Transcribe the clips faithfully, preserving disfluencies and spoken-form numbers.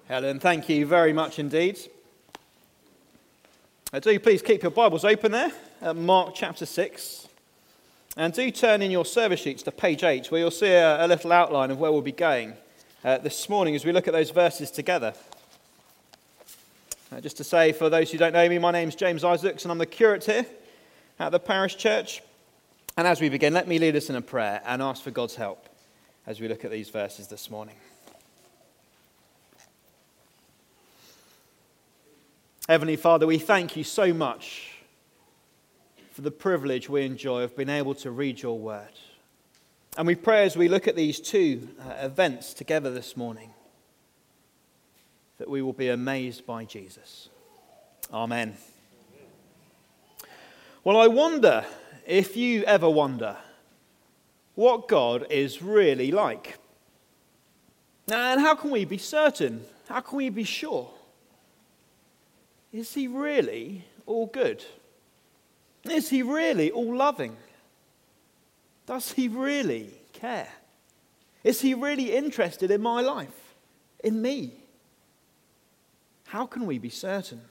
Helen, thank you very much indeed. Uh, do please keep your Bibles open there at Mark chapter six. And do turn in your service sheets to page eight, where you'll see a, a little outline of where we'll be going uh, this morning as we look at those verses together. Uh, just to say, for those who don't know me, my name's James Isaacs, and I'm the curate here at the parish church. And as we begin, let me lead us in a prayer and ask for God's help as we look at these verses this morning. Heavenly Father, we thank you so much for the privilege we enjoy of being able to read your word. And we pray as we look at these two uh, events together this morning that we will be amazed by Jesus. Amen. Well, I wonder if you ever wonder what God is really like. And how can we be certain? How can we be sure? Is he really all good? Is he really all loving? Does he really care? Is he really interested in my life, in me? How can we be certain?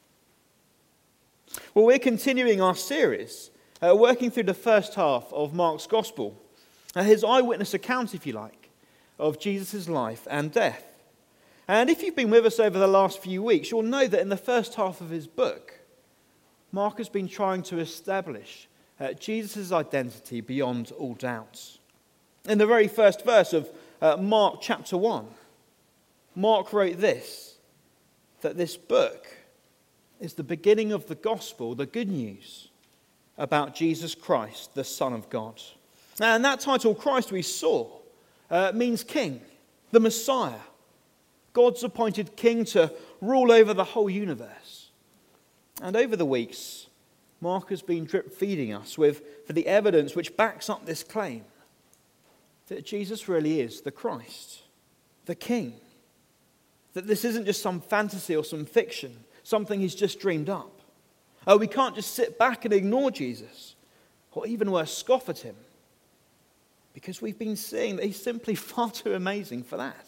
Well, we're continuing our series, uh, working through the first half of Mark's Gospel, uh, his eyewitness account, if you like, of Jesus' life and death. And if you've been with us over the last few weeks, you'll know that in the first half of his book, Mark has been trying to establish uh, Jesus' identity beyond all doubts. In the very first verse of uh, Mark chapter one, Mark wrote this, that this book is the beginning of the gospel, the good news about Jesus Christ, the Son of God. And that title, Christ we saw, uh, means king, the Messiah, God's appointed king to rule over the whole universe. And over the weeks, Mark has been drip feeding us with for the evidence which backs up this claim that Jesus really is the Christ, the king. That this isn't just some fantasy or some fiction, something he's just dreamed up. Oh, we can't just sit back and ignore Jesus, or even worse, scoff at him, because we've been seeing that he's simply far too amazing for that.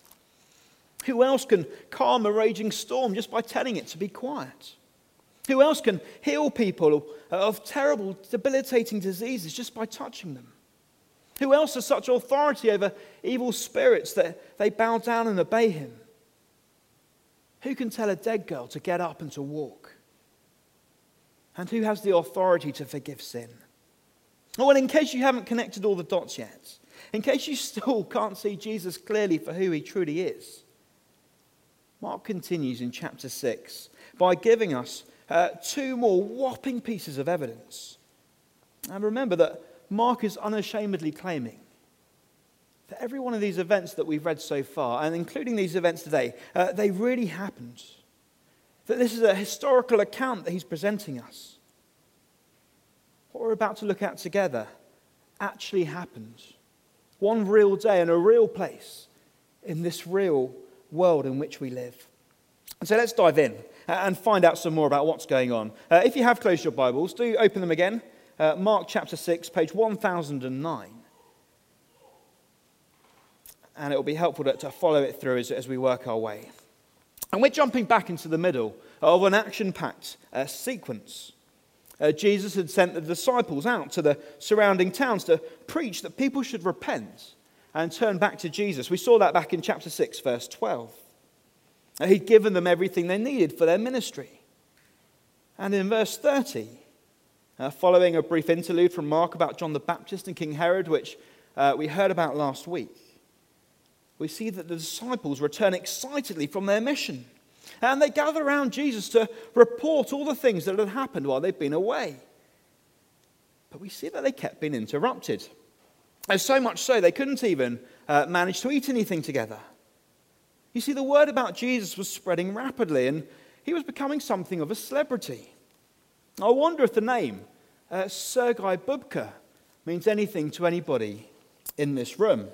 Who else can calm a raging storm just by telling it to be quiet? Who else can heal people of terrible, debilitating diseases just by touching them? Who else has such authority over evil spirits that they bow down and obey him? Who can tell a dead girl to get up and to walk? And who has the authority to forgive sin? Well, in case you haven't connected all the dots yet, in case you still can't see Jesus clearly for who he truly is, Mark continues in chapter six by giving us uh, two more whopping pieces of evidence. And remember that Mark is unashamedly claiming that every one of these events that we've read so far, and including these events today, uh, they really happened. That this is a historical account that he's presenting us. What we're about to look at together actually happened. One real day in a real place in this real world in which we live. And so let's dive in and find out some more about what's going on. Uh, if you have closed your Bibles, do open them again. Uh, Mark chapter six, page one thousand nine. And it will be helpful to, to follow it through as, as we work our way. And we're jumping back into the middle of an action-packed uh, sequence. Uh, Jesus had sent the disciples out to the surrounding towns to preach that people should repent and turn back to Jesus. We saw that back in chapter six, verse twelve. He'd given them everything they needed for their ministry. And in verse thirty, uh, following a brief interlude from Mark about John the Baptist and King Herod, which uh, we heard about last week, we see that the disciples return excitedly from their mission. And they gather around Jesus to report all the things that had happened while they'd been away. But we see that they kept being interrupted. And so much so, they couldn't even uh, manage to eat anything together. You see, the word about Jesus was spreading rapidly, and he was becoming something of a celebrity. I wonder if the name uh, Sergei Bubka means anything to anybody in this room.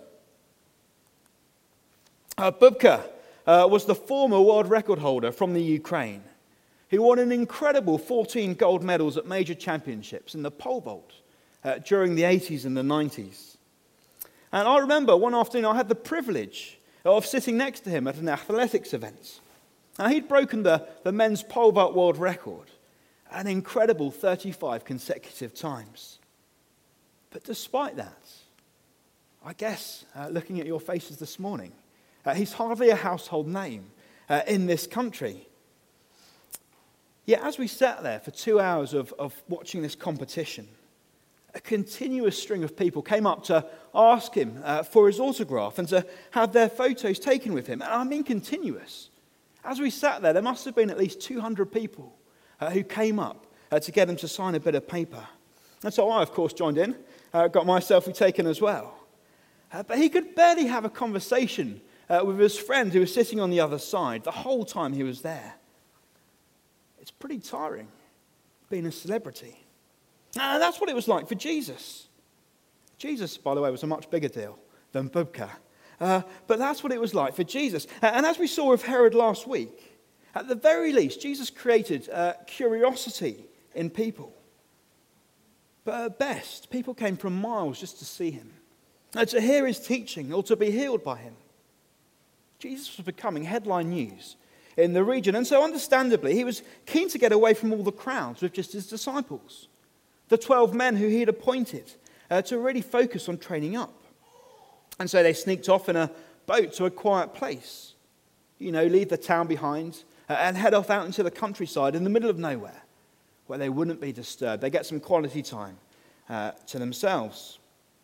Uh, Bubka uh, was the former world record holder from the Ukraine, who won an incredible fourteen gold medals at major championships in the pole vault uh, during the eighties and the nineties. And I remember one afternoon I had the privilege of sitting next to him at an athletics event. Now, he'd broken the, the men's pole vault world record an incredible thirty-five consecutive times. But despite that, I guess, uh, looking at your faces this morning, uh, he's hardly a household name uh, in this country. Yet as we sat there for two hours of, of watching this competition, a continuous string of people came up to ask him uh, for his autograph and to have their photos taken with him. And I mean continuous. As we sat there, there must have been at least two hundred people uh, who came up uh, to get him to sign a bit of paper. And so I, of course, joined in, uh, got my selfie taken as well. Uh, but he could barely have a conversation uh, with his friend who was sitting on the other side the whole time he was there. It's pretty tiring being a celebrity. And that's what it was like for Jesus. Jesus, by the way, was a much bigger deal than Bubka. Uh, but that's what it was like for Jesus. And as we saw with Herod last week, at the very least, Jesus created uh, curiosity in people. But at best, people came from miles just to see him, uh, to hear his teaching or to be healed by him. Jesus was becoming headline news in the region. And so understandably, he was keen to get away from all the crowds with just his disciples, the twelve men who he had appointed uh, to really focus on training up. And so they sneaked off in a boat to a quiet place, you know, leave the town behind uh, and head off out into the countryside in the middle of nowhere where they wouldn't be disturbed. They get some quality time uh, to themselves.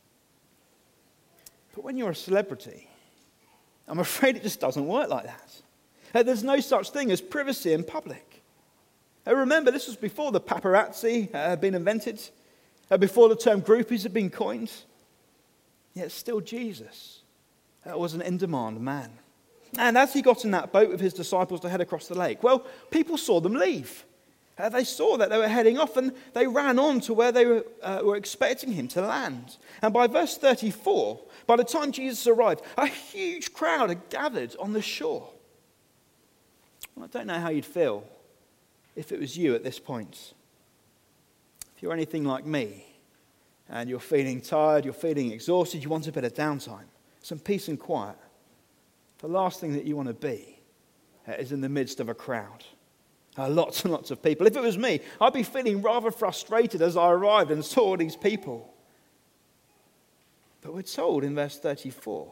But when you're a celebrity, I'm afraid it just doesn't work like that. Uh, there's no such thing as privacy in public. Uh, remember, this was before the paparazzi uh, had been invented, uh, before the term groupies had been coined. Yet still Jesus uh, was an in-demand man. And as he got in that boat with his disciples to head across the lake, well, people saw them leave. Uh, they saw that they were heading off and they ran on to where they were, uh, were expecting him to land. And by verse thirty-four, by the time Jesus arrived, a huge crowd had gathered on the shore. Well, I don't know how you'd feel if it was you at this point. If you're anything like me and you're feeling tired, you're feeling exhausted, you want a bit of downtime, some peace and quiet, the last thing that you want to be uh, is in the midst of a crowd. Uh, lots and lots of people. If it was me, I'd be feeling rather frustrated as I arrived and saw all these people. But we're told in verse thirty-four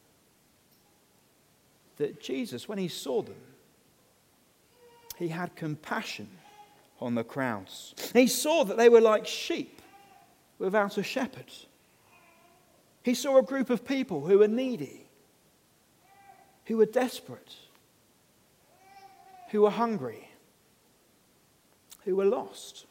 that Jesus, when he saw them, he had compassion on the crowds. He saw that they were like sheep without a shepherd. He saw a group of people who were needy, who were desperate, who were hungry, who were lost.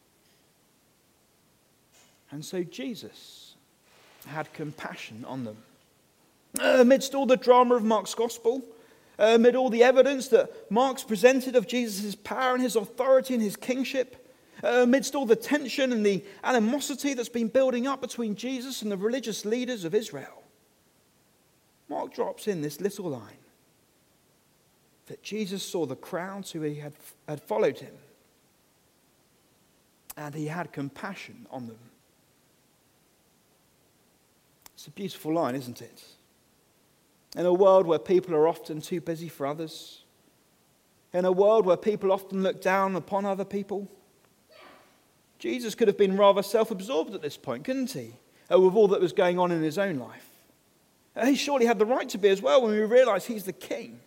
And so Jesus had compassion on them. Amidst all the drama of Mark's gospel, amid all the evidence that Mark's presented of Jesus' power and his authority and his kingship, amidst all the tension and the animosity that's been building up between Jesus and the religious leaders of Israel, Mark drops in this little line that Jesus saw the crowds who he had, had followed him, and he had compassion on them. It's a beautiful line, isn't it? In a world where people are often too busy for others, in a world where people often look down upon other people, Jesus could have been rather self-absorbed at this point, couldn't he? Uh, with all that was going on in his own life. Uh, he surely had the right to be as well when we realise he's the king.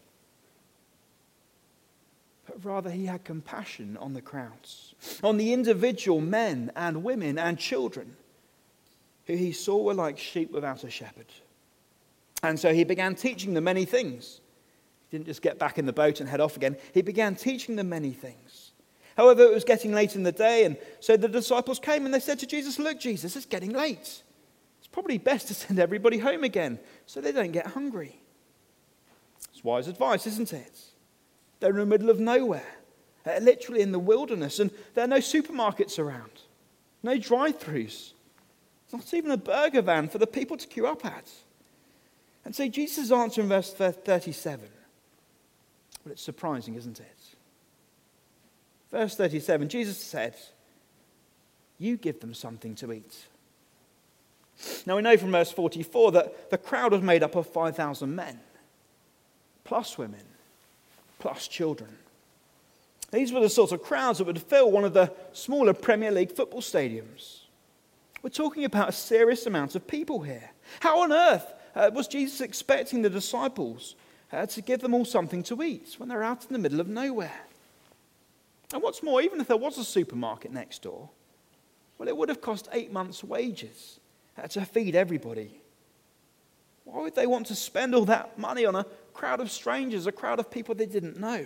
But rather he had compassion on the crowds, on the individual men and women and children who he saw were like sheep without a shepherd. And so he began teaching them many things. He didn't just get back in the boat and head off again. He began teaching them many things. However, it was getting late in the day, and so the disciples came and they said to Jesus, "Look, Jesus, it's getting late. It's probably best to send everybody home again so they don't get hungry." It's wise advice, isn't it? They're in the middle of nowhere, uh, literally in the wilderness, and there are no supermarkets around, no drive-thrus, not even a burger van for the people to queue up at. And so Jesus' answer in verse thirty-seven, well, it's surprising, isn't it? Verse thirty-seven, Jesus said, "You give them something to eat." Now we know from verse forty-four that the crowd was made up of five thousand men. plus women, plus children. These were the sorts of crowds that would fill one of the smaller Premier League football stadiums. We're talking about a serious amount of people here. How on earth uh, was Jesus expecting the disciples uh, to give them all something to eat when they're out in the middle of nowhere? And what's more, even if there was a supermarket next door, well, it would have cost eight months' wages uh, to feed everybody. Why would they want to spend all that money on a crowd of strangers, a crowd of people they didn't know?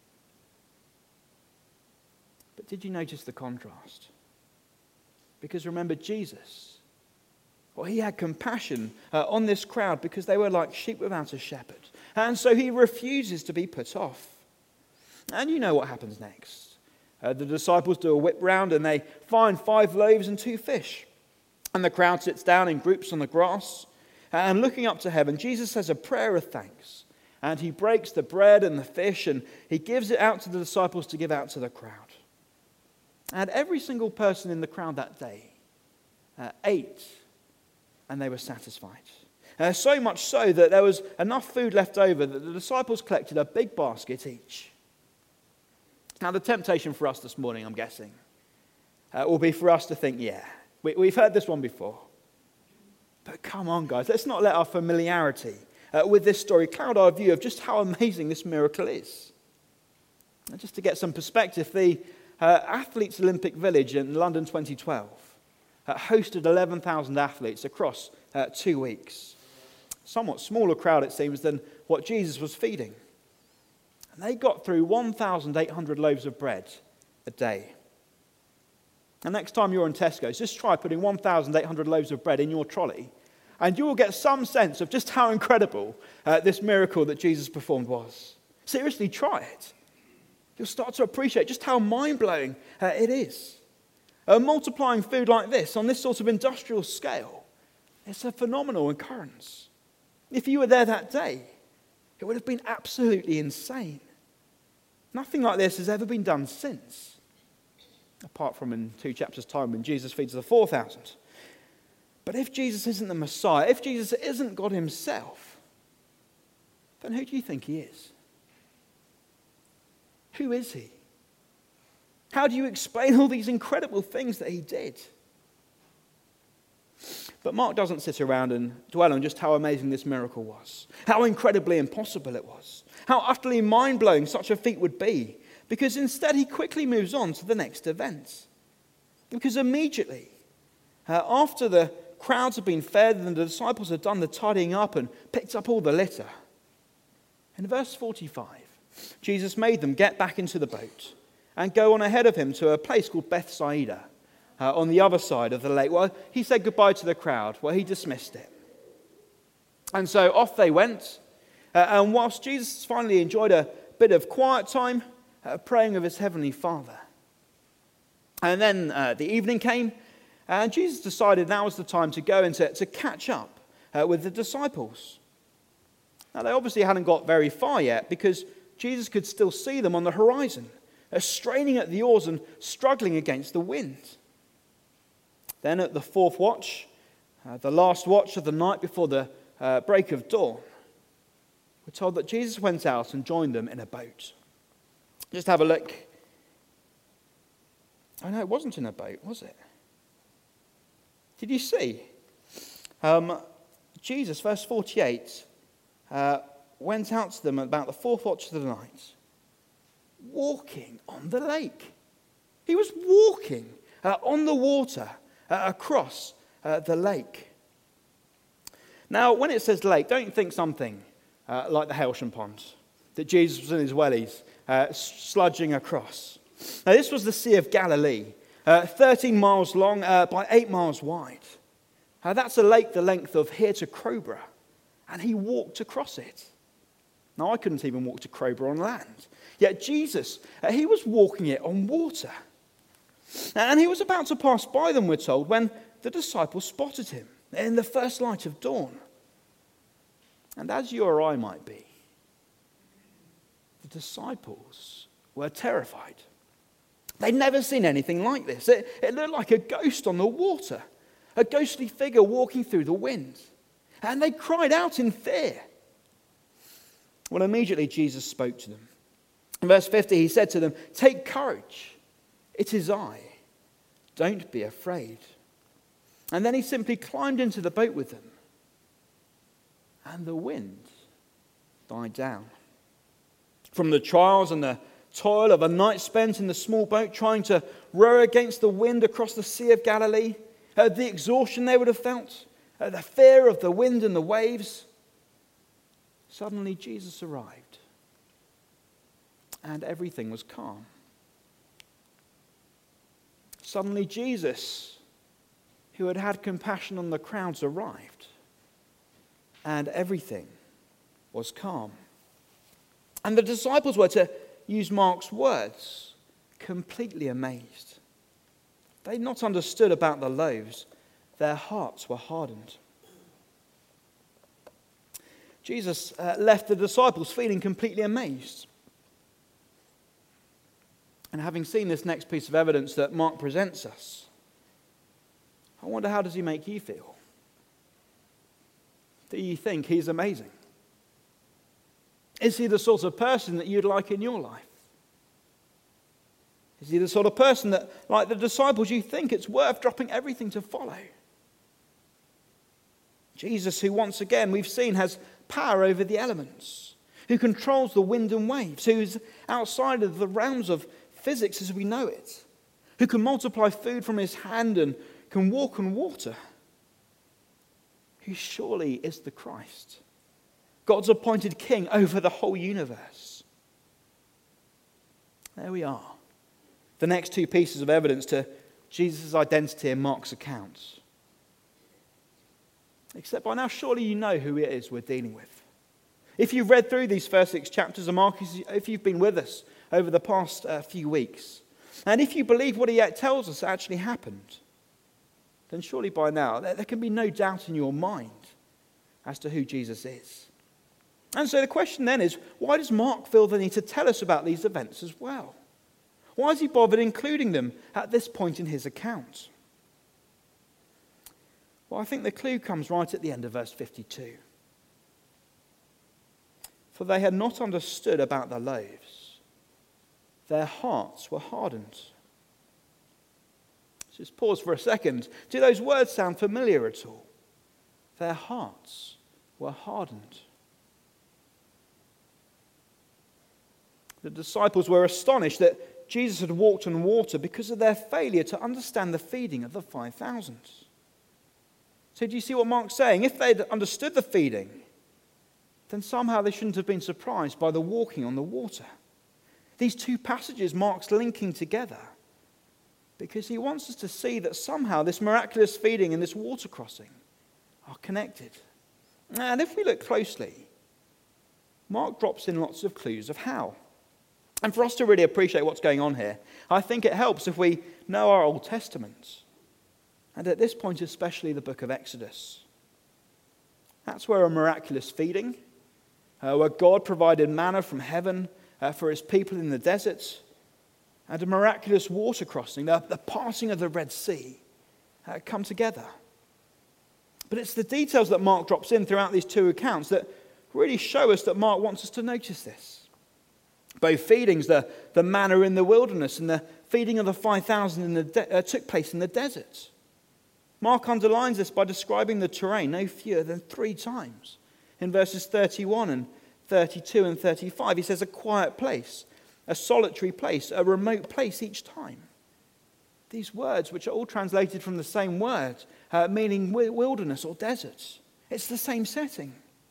But did you notice the contrast? Because remember, Jesus, well, he had compassion uh, on this crowd because they were like sheep without a shepherd. And so he refuses to be put off. And you know what happens next. Uh, the disciples do a whip round and they find five loaves and two fish. And the crowd sits down in groups on the grass. And looking up to heaven, Jesus says a prayer of thanks. And he breaks the bread and the fish and he gives it out to the disciples to give out to the crowd. And every single person in the crowd that day uh, ate and they were satisfied. Uh, so much so that there was enough food left over that the disciples collected a big basket each. Now the temptation for us this morning, I'm guessing, uh, will be for us to think, yeah, we, we've heard this one before. But come on, guys, let's not let our familiarity uh, with this story cloud our view of just how amazing this miracle is. And just to get some perspective, the uh, Athletes Olympic Village in London twenty twelve uh, hosted eleven thousand athletes across uh, two weeks. Somewhat smaller crowd, it seems, than what Jesus was feeding. And they got through one thousand eight hundred loaves of bread a day. And next time you're in Tesco's, just try putting one thousand eight hundred loaves of bread in your trolley, and you will get some sense of just how incredible uh, this miracle that Jesus performed was. Seriously, try it. You'll start to appreciate just how mind-blowing uh, it is. Uh, multiplying food like this on this sort of industrial scale, it's a phenomenal occurrence. If you were there that day, it would have been absolutely insane. Nothing like this has ever been done since, apart from in two chapters' time when Jesus feeds the four thousand. But if Jesus isn't the Messiah, if Jesus isn't God himself, then who do you think he is? Who is he? How do you explain all these incredible things that he did? But Mark doesn't sit around and dwell on just how amazing this miracle was, how incredibly impossible it was, how utterly mind-blowing such a feat would be, because instead he quickly moves on to the next event. Because immediately, uh, after the crowds had been fed and the disciples had done the tidying up and picked up all the litter, in verse forty-five, Jesus made them get back into the boat and go on ahead of him to a place called Bethsaida, Uh, on the other side of the lake. Well, he said goodbye to the crowd. Well, he dismissed it. And so off they went. Uh, and whilst Jesus finally enjoyed a bit of quiet time, uh, praying of his heavenly Father. And then uh, the evening came, and Jesus decided now was the time to go and to, to catch up uh, with the disciples. Now, they obviously hadn't got very far yet, because Jesus could still see them on the horizon, uh, straining at the oars and struggling against the wind. Then at the fourth watch, uh, the last watch of the night before the uh, break of dawn, we're told that Jesus went out and joined them in a boat. Just have a look. Oh no, it wasn't in a boat, was it? Did you see? Um, Jesus, verse forty-eight, uh, went out to them about the fourth watch of the night, walking on the lake. He was walking uh, on the water uh, across uh, the lake. Now, when it says lake, don't think something uh, like the Hailsham Pond that Jesus was in his wellies uh, sludging across. Now, this was the Sea of Galilee, uh, thirteen miles long uh, by eight miles wide. Uh, that's a lake the length of here to Crowborough, and he walked across it. Now, I couldn't even walk to Crowborough on land. Yet Jesus, uh, he was walking it on water. And he was about to pass by them, we're told, when the disciples spotted him in the first light of dawn. And as you or I might be, the disciples were terrified. They'd never seen anything like this. It, it looked like a ghost on the water, a ghostly figure walking through the wind. And they cried out in fear. Well, immediately Jesus spoke to them. In verse fifty, he said to them, "Take courage, it is I. Don't be afraid." And then he simply climbed into the boat with them. And the wind died down. From the trials and the toil of a night spent in the small boat trying to row against the wind across the Sea of Galilee, uh, the exhaustion they would have felt, uh, the fear of the wind and the waves, suddenly Jesus arrived and everything was calm. Suddenly Jesus, who had had compassion on the crowds, arrived and everything was calm. And the disciples were, to use Mark's words, completely amazed. They'd not understood about the loaves. Their hearts were hardened. Jesus uh, left the disciples feeling completely amazed. And having seen this next piece of evidence that Mark presents us, I wonder, how does he make you feel? Do you think he's amazing? Is he the sort of person that you'd like in your life? Is he the sort of person that, like the disciples, you think it's worth dropping everything to follow? Jesus, who once again we've seen has power over the elements, who controls the wind and waves, who's outside of the realms of physics as we know it, who can multiply food from his hand and can walk on water, who surely is the Christ, God's appointed king over the whole universe. There we are. The next two pieces of evidence to Jesus' identity in Mark's accounts. Except by now, surely you know who it is we're dealing with. If you've read through these first six chapters of Mark, if you've been with us over the past uh, few weeks, and if you believe what he tells us actually happened, then surely by now there, there can be no doubt in your mind as to who Jesus is. And so the question then is, why does Mark feel the need to tell us about these events as well? Why has he bothered including them at this point in his account? Well, I think the clue comes right at the end of verse fifty-two. For they had not understood about the loaves. Their hearts were hardened. Just pause for a second. Do those words sound familiar at all? Their hearts were hardened. The disciples were astonished that Jesus had walked on water because of their failure to understand the feeding of the five thousand. So do you see what Mark's saying? If they'd understood the feeding, then somehow they shouldn't have been surprised by the walking on the water. These two passages Mark's linking together because he wants us to see that somehow this miraculous feeding and this water crossing are connected. And if we look closely, Mark drops in lots of clues of how. And for us to really appreciate what's going on here, I think it helps if we know our Old Testament. And at this point, especially the book of Exodus. That's where a miraculous feeding, uh, where God provided manna from heaven uh, for his people in the desert, and a miraculous water crossing, the, the passing of the Red Sea, uh, come together. But it's the details that Mark drops in throughout these two accounts that really show us that Mark wants us to notice this. Both feedings, the, the manna in the wilderness and the feeding of the five thousand in the de- uh, took place in the desert. Mark underlines this by describing the terrain no fewer than three times. In verses thirty-one and thirty-two and thirty-five, he says a quiet place, a solitary place, a remote place each time. These words, which are all translated from the same word, uh, meaning wilderness or desert. It's the same setting.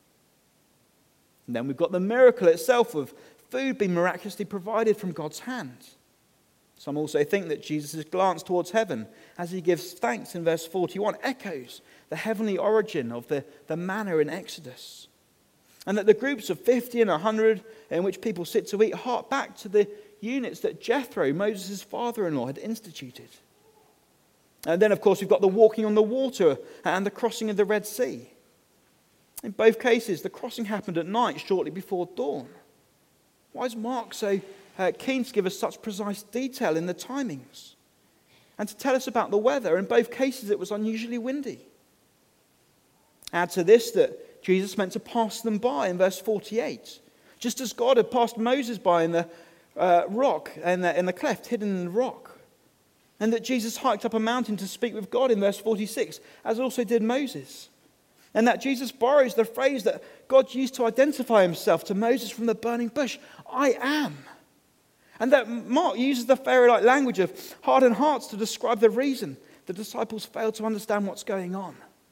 And then we've got the miracle itself of food being miraculously provided from God's hand. Some also think that Jesus' glance towards heaven as he gives thanks in verse forty-one echoes the heavenly origin of the, the manna in Exodus. And that the groups of fifty and one hundred in which people sit to eat hark back to the units that Jethro, Moses' father-in-law, had instituted. And then, of course, we've got the walking on the water and the crossing of the Red Sea. In both cases, the crossing happened at night shortly before dawn. Why is Mark so uh, keen to give us such precise detail in the timings? And to tell us about the weather. In both cases, it was unusually windy. Add to this that Jesus meant to pass them by in verse forty-eight. Just as God had passed Moses by in the uh, rock, in the, in the cleft, hidden in the rock. And that Jesus hiked up a mountain to speak with God in verse forty-six, as also did Moses. And that Jesus borrows the phrase that God used to identify himself to Moses from the burning bush, I am. And that Mark uses the Pharaoh-like language of hardened hearts to describe the reason the disciples failed to understand what's going on.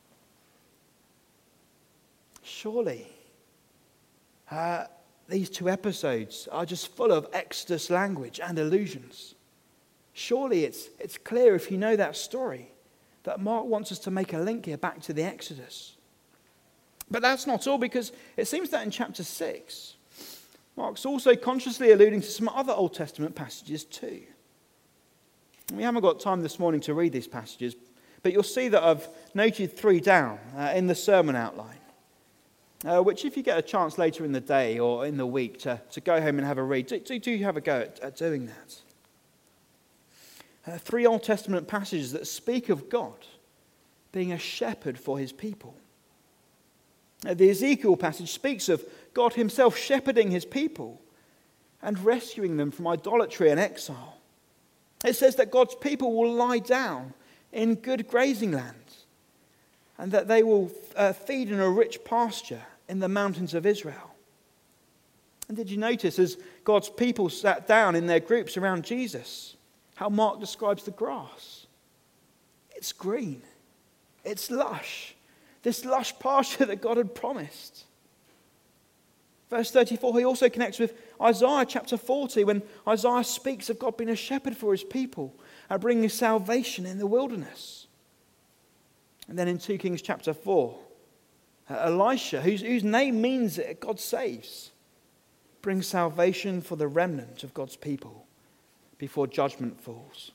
Surely, uh, these two episodes are just full of Exodus language and allusions. Surely it's, it's clear if you know that story that Mark wants us to make a link here back to the Exodus. But that's not all, because it seems that in chapter six, Mark's also consciously alluding to some other Old Testament passages too. We haven't got time this morning to read these passages, but you'll see that I've noted three down uh, in the sermon outline, uh, which if you get a chance later in the day or in the week to, to go home and have a read, do, do, do have a go at, at doing that. Uh, three Old Testament passages that speak of God being a shepherd for his people. Uh, the Ezekiel passage speaks of God himself shepherding his people and rescuing them from idolatry and exile. It says that God's people will lie down in good grazing lands and that they will uh, feed in a rich pasture in the mountains of Israel. And did you notice as God's people sat down in their groups around Jesus, how Mark describes the grass? It's green. It's lush. This lush pasture that God had promised. Verse thirty-four, he also connects with Isaiah chapter forty, when Isaiah speaks of God being a shepherd for his people and bringing salvation in the wilderness. And then in two Kings chapter four, Elisha, whose, whose name means that God saves, brings salvation for the remnant of God's people before judgment falls.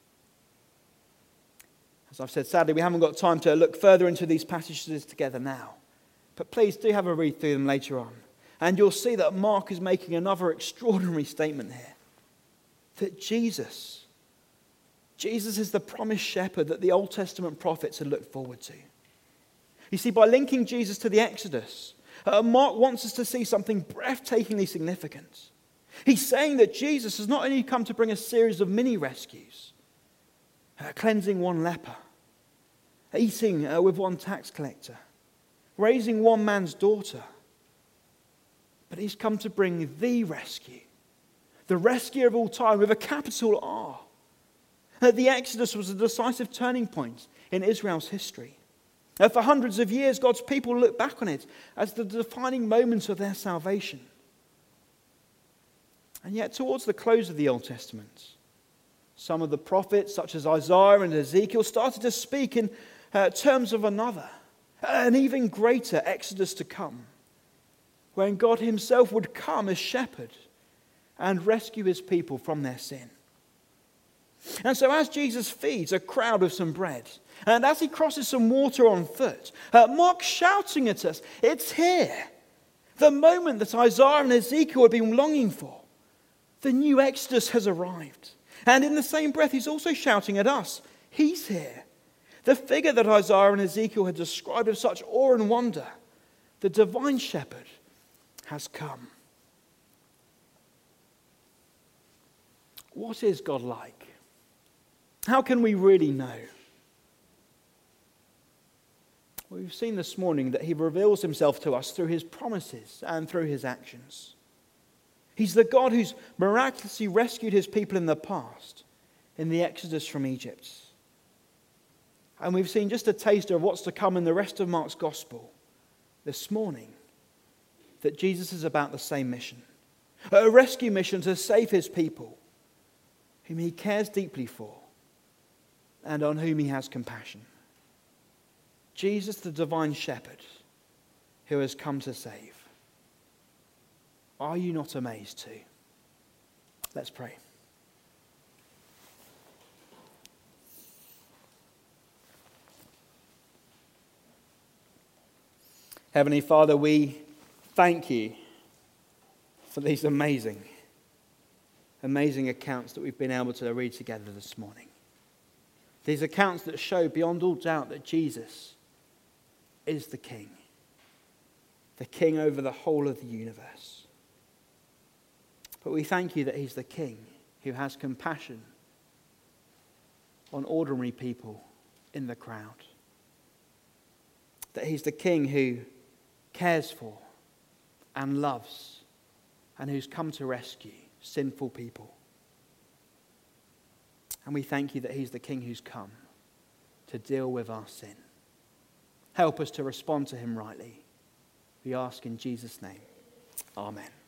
As I've said, sadly, we haven't got time to look further into these passages together now. But please do have a read through them later on. And you'll see that Mark is making another extraordinary statement here. That Jesus, Jesus is the promised shepherd that the Old Testament prophets had looked forward to. You see, by linking Jesus to the Exodus, uh, Mark wants us to see something breathtakingly significant. He's saying that Jesus has not only come to bring a series of mini rescues, uh, cleansing one leper, eating uh, with one tax collector, raising one man's daughter, but he's come to bring the rescue, the rescue of all time with a capital R. Uh, the Exodus was a decisive turning point in Israel's history. Uh, for hundreds of years, God's people look back on it as the defining moments of their salvation. And yet, towards the close of the Old Testament, some of the prophets, such as Isaiah and Ezekiel, started to speak in uh, terms of another, an even greater Exodus to come, when God himself would come as shepherd and rescue his people from their sin. And so as Jesus feeds a crowd with some bread, and as he crosses some water on foot, uh, Mark's shouting at us, it's here. The moment that Isaiah and Ezekiel had been longing for. The new Exodus has arrived. And in the same breath, he's also shouting at us, he's here. The figure that Isaiah and Ezekiel had described with such awe and wonder, the divine shepherd, has come. What is God like? How can we really know? Well, we've seen this morning that he reveals himself to us through his promises and through his actions. He's the God who's miraculously rescued his people in the past, in the Exodus from Egypt. And we've seen just a taster of what's to come in the rest of Mark's gospel this morning, that Jesus is about the same mission. A rescue mission to save his people, whom he cares deeply for, and on whom he has compassion. Jesus, the divine shepherd, who has come to save. Are you not amazed too? Let's pray. Heavenly Father, we thank you for these amazing, amazing accounts that we've been able to read together this morning. These accounts that show beyond all doubt that Jesus is the King, the King over the whole of the universe. But we thank you that he's the King who has compassion on ordinary people in the crowd. That he's the King who cares for and loves and who's come to rescue sinful people. And we thank you that he's the King who's come to deal with our sin. Help us to respond to him rightly. We ask in Jesus' name. Amen.